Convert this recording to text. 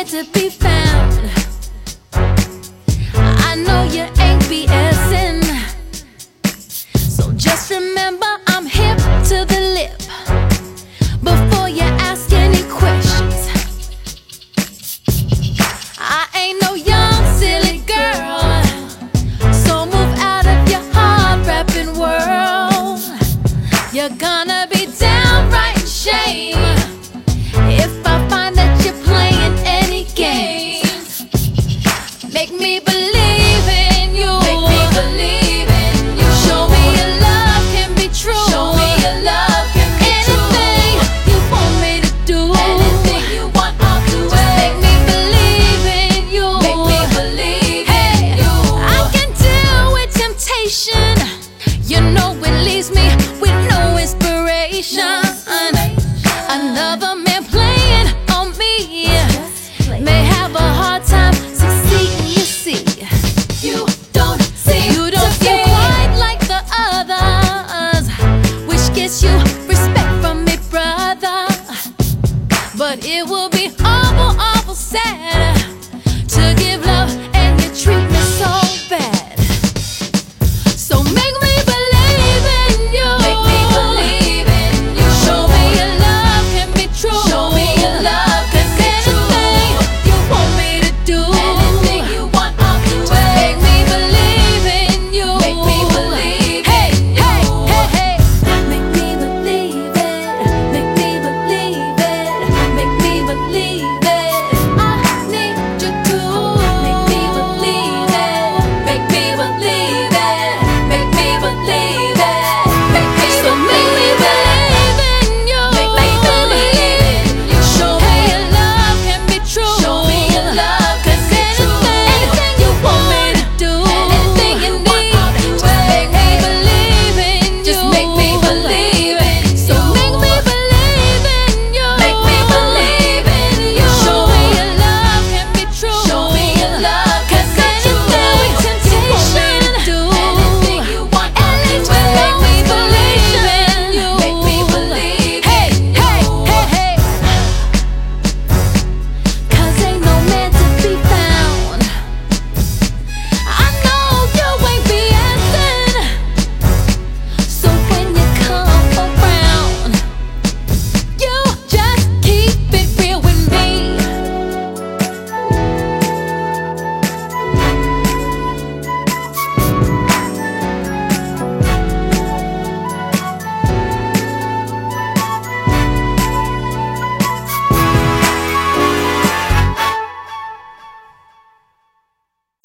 to be found. I know you ain't BSing, so just remember I'm hip to the lip. Before you ask any questions, I ain't no young silly girl, so move out of your hard rapping world. You're gonna be downright in shame if I find that you're playing any games. Make me believe in you. Make me believe in you. Show me your love can be true. Show me your love can be true. Anything you want me to do, anything you want, I'll do it. Just make me believe in you. Make me believe in you. I can deal with temptation. You know it leaves me with no inspiration. Another man playing on me may have a hard time succeeding, you see. You don't seem to feel quite like the others, which gets you respect from me, brother. But it will be awful, awful sad